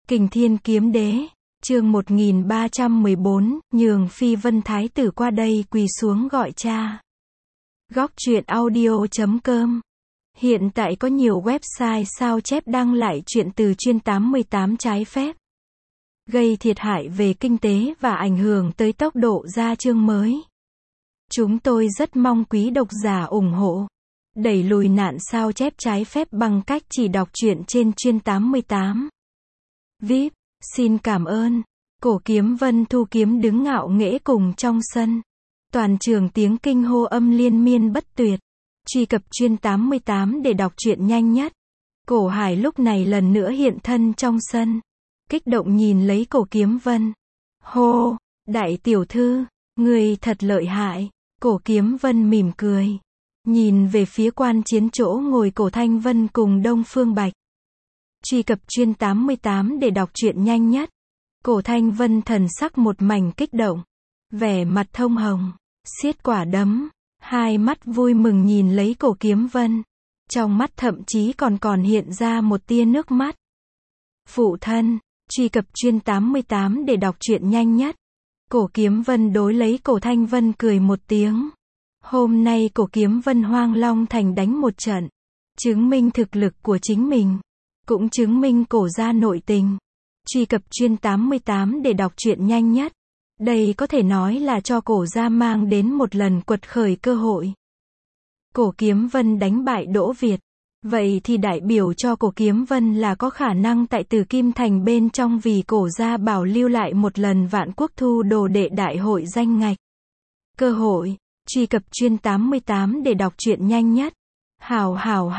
Kình Thiên Kiếm Đế, chương 1314, nhường Phi Vân Thái tử qua đây quỳ xuống gọi cha. Góc truyện audio.com. Hiện tại có nhiều website sao chép đăng lại truyện từ chuyên 88 trái phép, gây thiệt hại về kinh tế và ảnh hưởng tới tốc độ ra chương mới. Chúng tôi rất mong quý độc giả ủng hộ, đẩy lùi nạn sao chép trái phép bằng cách chỉ đọc truyện trên chuyên 88. VIP, xin cảm ơn. Cổ Kiếm Vân thu kiếm đứng ngạo nghễ cùng trong sân. Toàn trường tiếng kinh hô âm liên miên bất tuyệt. Truy cập chuyên 88 để đọc truyện nhanh nhất. Cổ Hải lúc này lần nữa hiện thân trong sân. Kích động nhìn lấy Cổ Kiếm Vân. Hô, đại tiểu thư, người thật lợi hại. Cổ Kiếm Vân mỉm cười. Nhìn về phía quan chiến chỗ ngồi Cổ Thanh Vân cùng Đông Phương Bạch. Truy cập chuyên 88 để đọc truyện nhanh nhất. Cổ Thanh Vân thần sắc một mảnh kích động. Vẻ mặt thông hồng, siết quả đấm, hai mắt vui mừng nhìn lấy Cổ Kiếm Vân. Trong mắt thậm chí còn hiện ra một tia nước mắt. Phụ thân, truy cập chuyên 88 để đọc truyện nhanh nhất. Cổ Kiếm Vân đối lấy Cổ Thanh Vân cười một tiếng. Hôm nay Cổ Kiếm Vân Hoang Long Thành đánh một trận, chứng minh thực lực của chính mình, cũng chứng minh Cổ gia nội tình. Truy cập chuyên 88 để đọc truyện nhanh nhất. Đây có thể nói là cho Cổ gia mang đến một lần quật khởi cơ hội. Cổ Kiếm Vân đánh bại Đỗ Việt, vậy thì đại biểu cho Cổ Kiếm Vân là có khả năng tại Tử Kim Thành bên trong vì Cổ gia bảo lưu lại một lần Vạn Quốc thu đồ đệ đại hội danh ngạch. Cơ hội, truy cập chuyên 88 để đọc truyện nhanh nhất. Hảo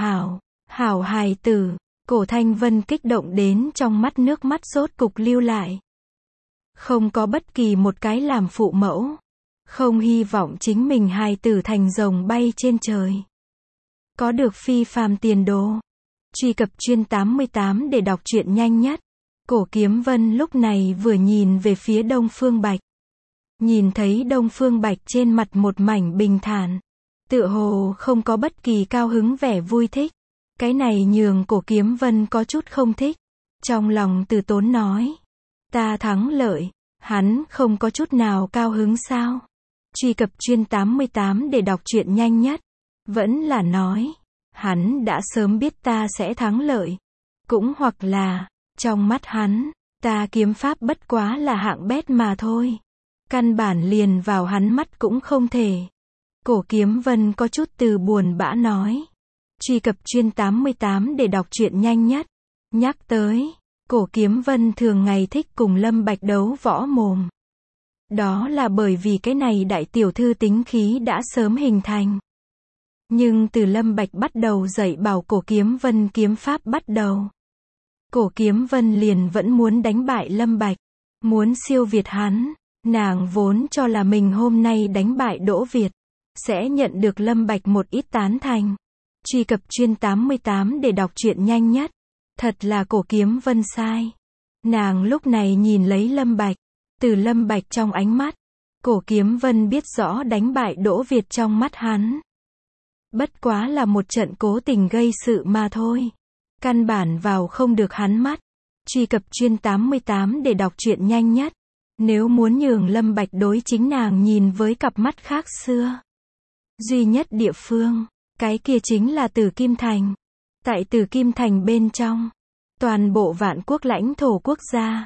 hài tử. Cổ Thanh Vân kích động đến trong mắt nước mắt rốt cục lưu lại. Không có bất kỳ một cái làm phụ mẫu, không hy vọng chính mình hài tử thành rồng bay trên trời, có được phi phàm tiền đồ. Truy cập chuyên 88 để đọc truyện nhanh nhất. Cổ Kiếm Vân lúc này vừa nhìn về phía Đông Phương Bạch. Nhìn thấy Đông Phương Bạch trên mặt một mảnh bình thản, tựa hồ không có bất kỳ cao hứng vẻ vui thích. Cái này nhường Cổ Kiếm Vân có chút không thích. Trong lòng từ tốn nói, ta thắng lợi, hắn không có chút nào cao hứng sao? Truy cập chuyên 88 để đọc truyện nhanh nhất. Vẫn là nói, hắn đã sớm biết ta sẽ thắng lợi. Cũng hoặc là, trong mắt hắn, ta kiếm pháp bất quá là hạng bét mà thôi. Căn bản liền vào hắn mắt cũng không thể. Cổ Kiếm Vân có chút từ buồn bã nói. Truy cập chuyên 88 để đọc truyện nhanh nhất. Nhắc tới, Cổ Kiếm Vân thường ngày thích cùng Lâm Bạch đấu võ mồm. Đó là bởi vì cái này đại tiểu thư tính khí đã sớm hình thành. Nhưng từ Lâm Bạch bắt đầu dạy bảo Cổ Kiếm Vân kiếm pháp bắt đầu, Cổ Kiếm Vân liền vẫn muốn đánh bại Lâm Bạch, muốn siêu việt hắn. Nàng vốn cho là mình hôm nay đánh bại Đỗ Việt, sẽ nhận được Lâm Bạch một ít tán thành. Truy cập chuyên 88 để đọc truyện nhanh nhất. Thật là Cổ Kiếm Vân sai. Nàng lúc này nhìn lấy Lâm Bạch, từ Lâm Bạch trong ánh mắt, Cổ Kiếm Vân biết rõ đánh bại Đỗ Việt trong mắt hắn bất quá là một trận cố tình gây sự mà thôi. Căn bản vào không được hắn mắt. Truy cập chuyên 88 để đọc truyện nhanh nhất. Nếu muốn nhường Lâm Bạch đối chính nàng nhìn với cặp mắt khác xưa, duy nhất địa phương, cái kia chính là Tử Kim Thành. Tại Tử Kim Thành bên trong, toàn bộ Vạn Quốc lãnh thổ quốc gia,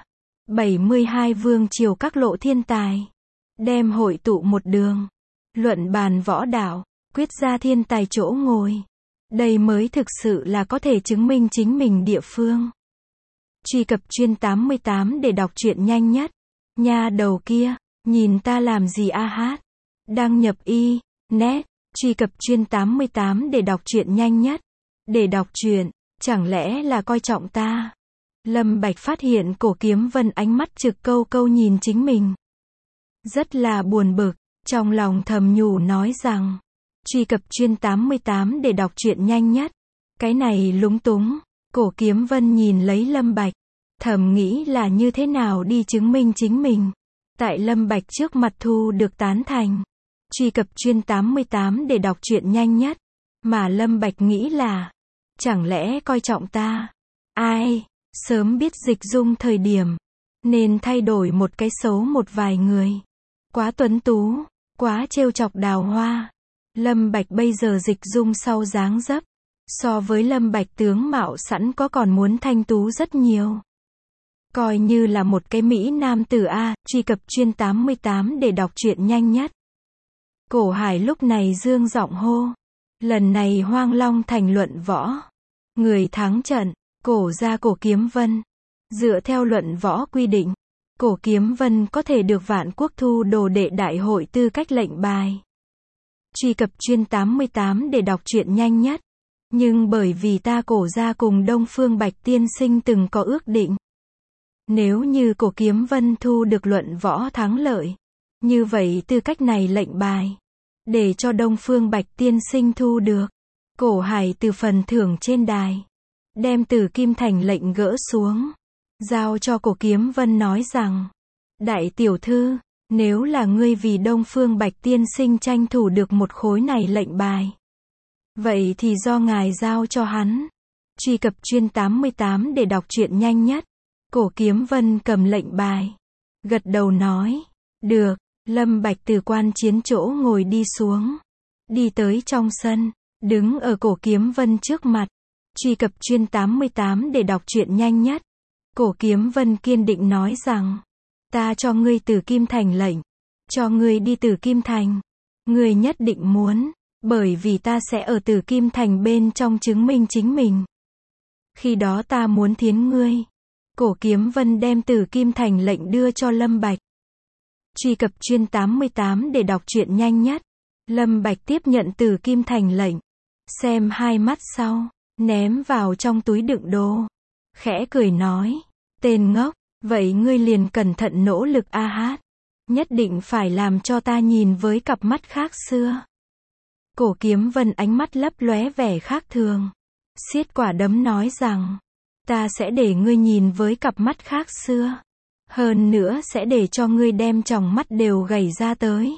72 vương triều các lộ thiên tài, đem hội tụ một đường, luận bàn võ đạo, quyết ra thiên tài chỗ ngồi. Đây mới thực sự là có thể chứng minh chính mình địa phương. Truy cập chuyên 88 để đọc truyện nhanh nhất. Nha đầu kia, nhìn ta làm gì a hát. Đăng nhập net. Truy cập chuyên 88 để đọc truyện nhanh nhất. Để đọc truyện, chẳng lẽ là coi trọng ta? Lâm Bạch phát hiện Cổ Kiếm Vân ánh mắt trực câu nhìn chính mình, rất là buồn bực, trong lòng thầm nhủ nói rằng, truy cập chuyên 88 để đọc truyện nhanh nhất. Cái này lúng túng. Cổ Kiếm Vân nhìn lấy Lâm Bạch, thầm nghĩ là như thế nào đi chứng minh chính mình tại Lâm Bạch trước mặt thu được tán thành. Truy cập chuyên 88 để đọc truyện nhanh nhất. Mà Lâm Bạch nghĩ là, chẳng lẽ coi trọng ta? Ai? Sớm biết dịch dung thời điểm, nên thay đổi một cái xấu một vài người. Quá tuấn tú, quá trêu chọc đào hoa. Lâm Bạch bây giờ dịch dung sau dáng dấp, so với Lâm Bạch tướng mạo sẵn có còn muốn thanh tú rất nhiều. Coi như là một cái Mỹ nam tử A, truy cập chuyên 88 để đọc truyện nhanh nhất. Cổ Hải lúc này dương giọng hô. Lần này Hoang Long Thành luận võ. Người thắng trận, Cổ gia Cổ Kiếm Vân. Dựa theo luận võ quy định, Cổ Kiếm Vân có thể được Vạn Quốc thu đồ đệ đại hội tư cách lệnh bài. Truy cập chuyên 88 để đọc truyện nhanh nhất. Nhưng bởi vì ta Cổ gia cùng Đông Phương Bạch tiên sinh từng có ước định. Nếu như Cổ Kiếm Vân thu được luận võ thắng lợi, như vậy tư cách này lệnh bài, để cho Đông Phương Bạch tiên sinh thu được. Cổ Hải từ phần thưởng trên đài, đem Tử Kim Thành lệnh gỡ xuống, giao cho Cổ Kiếm Vân nói rằng, đại tiểu thư, nếu là ngươi vì Đông Phương Bạch tiên sinh tranh thủ được một khối này lệnh bài, vậy thì do ngài giao cho hắn. Truy cập chuyên 88 để đọc truyện nhanh nhất. Cổ Kiếm Vân cầm lệnh bài, gật đầu nói, được. Lâm Bạch từ quan chiến chỗ ngồi đi xuống, đi tới trong sân, đứng ở Cổ Kiếm Vân trước mặt. Truy cập chuyên 88 để đọc truyện nhanh nhất. Cổ Kiếm Vân kiên định nói rằng, ta cho ngươi Tử Kim Thành lệnh, cho ngươi đi Tử Kim Thành. Ngươi nhất định muốn, bởi vì ta sẽ ở Tử Kim Thành bên trong chứng minh chính mình. Khi đó ta muốn thiến ngươi. Cổ Kiếm Vân đem Tử Kim Thành lệnh đưa cho Lâm Bạch. Truy cập chuyên 88 để đọc truyện nhanh nhất. Lâm Bạch tiếp nhận Tử Kim Thành lệnh, xem hai mắt sau, ném vào trong túi đựng đồ, khẽ cười nói, tên ngốc, vậy ngươi liền cẩn thận nỗ lực a hát, nhất định phải làm cho ta nhìn với cặp mắt khác xưa. Cổ Kiếm Vân ánh mắt lấp lóe vẻ khác thường, siết quả đấm nói rằng, ta sẽ để ngươi nhìn với cặp mắt khác xưa. Hơn nữa sẽ để cho ngươi đem tròng mắt đều gầy ra tới.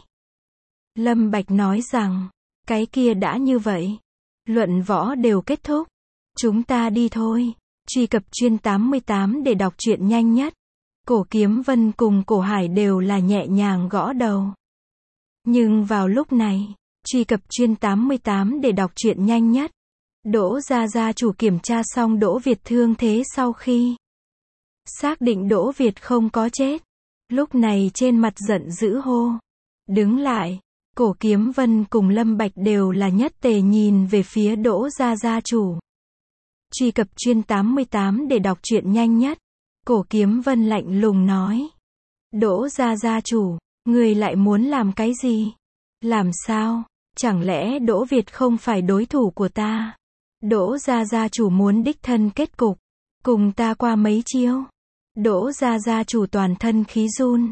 Lâm Bạch nói rằng, cái kia đã như vậy. Luận võ đều kết thúc. Chúng ta đi thôi. Truy cập chuyên 88 để đọc truyện nhanh nhất. Cổ Kiếm Vân cùng Cổ Hải đều là nhẹ nhàng gõ đầu. Nhưng vào lúc này, truy cập chuyên 88 để đọc truyện nhanh nhất. Đỗ gia chủ kiểm tra xong Đỗ Việt thương thế sau khi xác định Đỗ Việt không có chết. Lúc này trên mặt giận dữ hô. Đứng lại. Cổ Kiếm Vân cùng Lâm Bạch đều là nhất tề nhìn về phía Đỗ gia chủ. Truy cập chuyên 88 để đọc truyện nhanh nhất. Cổ Kiếm Vân lạnh lùng nói. Đỗ gia chủ, người lại muốn làm cái gì? Làm sao? Chẳng lẽ Đỗ Việt không phải đối thủ của ta? Đỗ gia chủ muốn đích thân kết cục, cùng ta qua mấy chiêu. Đỗ gia chủ toàn thân khí run.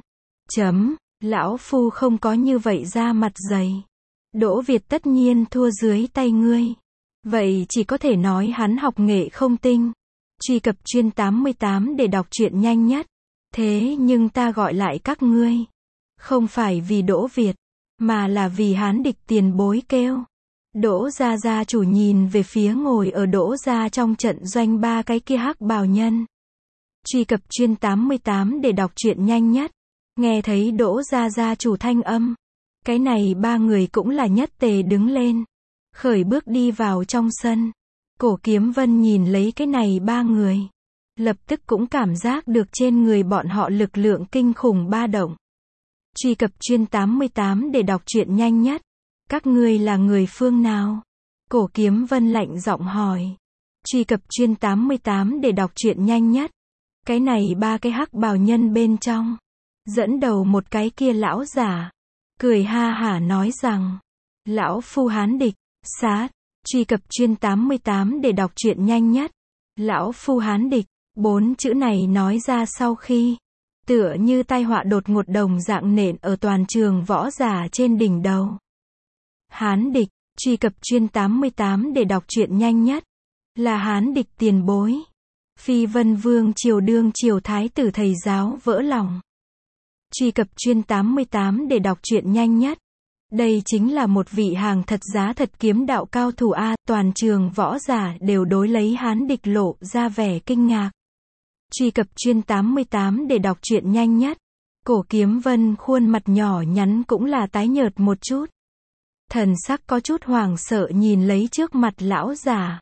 Lão phu không có như vậy ra mặt dày. Đỗ Việt tất nhiên thua dưới tay ngươi. Vậy chỉ có thể nói hắn học nghệ không tinh. Truy cập chuyên 88 để đọc truyện nhanh nhất. Thế nhưng ta gọi lại các ngươi, không phải vì Đỗ Việt, mà là vì Hán địch tiền bối kêu. Đỗ gia chủ nhìn về phía ngồi ở Đỗ gia trong trận doanh ba cái kia hắc bào nhân. Truy cập chuyên 88 để đọc truyện nhanh nhất. Nghe thấy Đỗ gia chủ thanh âm, cái này ba người cũng là nhất tề đứng lên, khởi bước đi vào trong sân. Cổ Kiếm Vân nhìn lấy cái này ba người, lập tức cũng cảm giác được trên người bọn họ lực lượng kinh khủng ba động. Truy cập chuyên 88 để đọc truyện nhanh nhất. Các ngươi là người phương nào? Cổ Kiếm Vân lạnh giọng hỏi. Truy cập chuyên 88 để đọc truyện nhanh nhất. Cái này ba cái hắc bào nhân bên trong, dẫn đầu một cái kia lão giả, cười ha hả nói rằng, lão phu Hán địch, sát. Truy cập chuyên 88 để đọc truyện nhanh nhất. Lão phu Hán địch, 4 chữ này nói ra sau khi, tựa như tai họa đột ngột đồng dạng nện ở toàn trường võ giả trên đỉnh đầu. Hán địch, truy cập chuyên 88 để đọc truyện nhanh nhất. Là Hán địch tiền bối. Phi Vân Vương triều đương triều thái tử thầy giáo vỡ lòng. Truy cập chuyên 88 để đọc truyện nhanh nhất. Đây chính là một vị hàng thật giá thật kiếm đạo cao thủ A. Toàn trường võ giả đều đối lấy Hán địch lộ ra vẻ kinh ngạc. Truy cập chuyên 88 để đọc truyện nhanh nhất. Cổ Kiếm Vân khuôn mặt nhỏ nhắn cũng là tái nhợt một chút. Thần sắc có chút hoảng sợ nhìn lấy trước mặt lão già.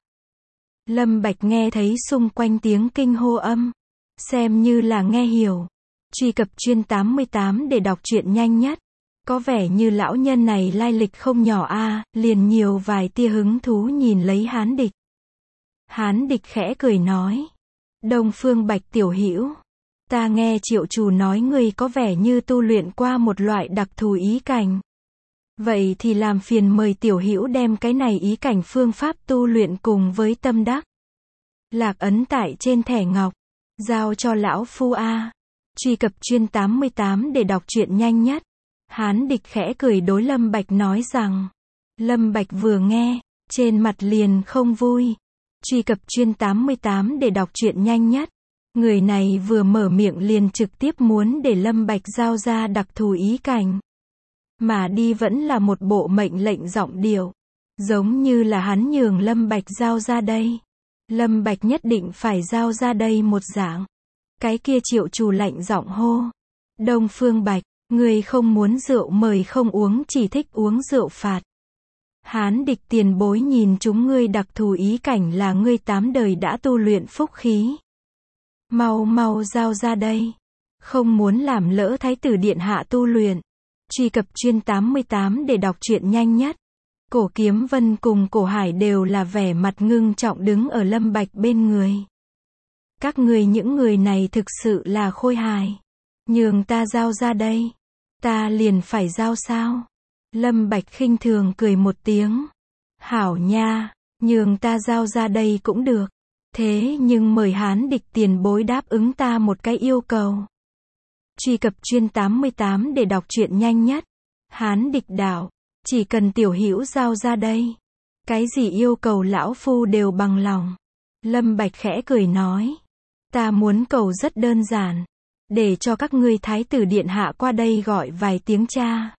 Lâm Bạch nghe thấy xung quanh tiếng kinh hô âm. Xem như là nghe hiểu. Truy cập chuyên 88 để đọc truyện nhanh nhất. Có vẻ như lão nhân này lai lịch không nhỏ a, liền nhiều vài tia hứng thú nhìn lấy Hán Địch. Hán Địch khẽ cười nói. Đông Phương Bạch tiểu hữu, ta nghe Triệu chủ nói ngươi có vẻ như tu luyện qua một loại đặc thù ý cảnh. Vậy thì làm phiền mời tiểu hữu đem cái này ý cảnh phương pháp tu luyện cùng với tâm đắc. Lạc ấn tại trên thẻ ngọc, giao cho lão phu a. Truy cập chuyên 88 để đọc truyện nhanh nhất. Hán Địch khẽ cười đối Lâm Bạch nói rằng. Lâm Bạch vừa nghe, trên mặt liền không vui. Truy cập chuyên 88 để đọc truyện nhanh nhất. Người này vừa mở miệng liền trực tiếp muốn để Lâm Bạch giao ra đặc thù ý cảnh. Mà đi vẫn là một bộ mệnh lệnh giọng điệu. Giống như là hắn nhường Lâm Bạch giao ra đây. Lâm Bạch nhất định phải giao ra đây một dạng. Cái kia Triệu chủ lạnh giọng hô. Đông Phương Bạch, người không muốn rượu mời không uống, chỉ thích uống rượu phạt. Hán Địch tiền bối nhìn chúng ngươi đặc thù ý cảnh là ngươi 8 đời đã tu luyện phúc khí. Mau mau giao ra đây. Không muốn làm lỡ Thái tử điện hạ tu luyện. Truy cập chuyên 88 để đọc truyện nhanh nhất. Cổ Kiếm Vân cùng Cổ Hải đều là vẻ mặt ngưng trọng đứng ở Lâm Bạch bên người. Các ngươi những người này thực sự là khôi hài. Nhường ta giao ra đây. Ta liền phải giao sao? Lâm Bạch khinh thường cười một tiếng. Hảo nha, nhường ta giao ra đây cũng được. Thế nhưng mời Hán Địch tiền bối đáp ứng ta một cái yêu cầu. Truy cập chuyên 88 để đọc truyện nhanh nhất. Hán Địch đạo, chỉ cần tiểu hữu giao ra đây. Cái gì yêu cầu lão phu đều bằng lòng. Lâm Bạch khẽ cười nói. Ta muốn cầu rất đơn giản. Để cho các ngươi Thái tử điện hạ qua đây gọi vài tiếng cha.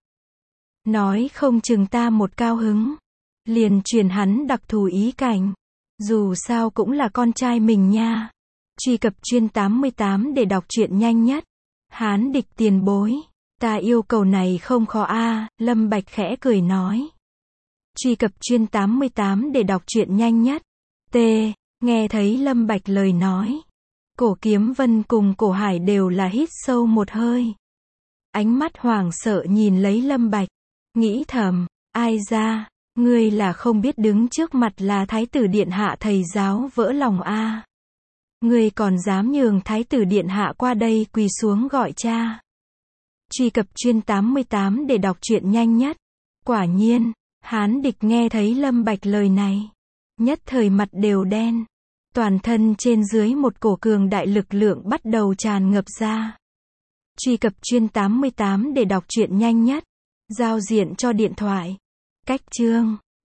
Nói không chừng ta một cao hứng. Liền truyền hắn đặc thù ý cảnh. Dù sao cũng là con trai mình nha. Truy cập chuyên 88 để đọc truyện nhanh nhất. Hán Địch tiền bối. Ta yêu cầu này không khó a. Lâm Bạch khẽ cười nói. Truy cập chuyên 88 để đọc truyện nhanh nhất. T. Nghe thấy Lâm Bạch lời nói. Cổ Kiếm Vân cùng Cổ Hải đều là hít sâu một hơi. Ánh mắt hoảng sợ nhìn lấy Lâm Bạch. Nghĩ thầm, ai ra, ngươi là không biết đứng trước mặt là Thái tử điện hạ thầy giáo vỡ lòng a. Ngươi còn dám nhường Thái tử điện hạ qua đây quỳ xuống gọi cha. Truy cập chuyên 88 để đọc truyện nhanh nhất. Quả nhiên, Hán Địch nghe thấy Lâm Bạch lời này. Nhất thời mặt đều đen. Toàn thân trên dưới một cổ cường đại lực lượng bắt đầu tràn ngập ra. Truy cập chuyên 88 để đọc truyện nhanh nhất. Giao diện cho điện thoại. Cách chương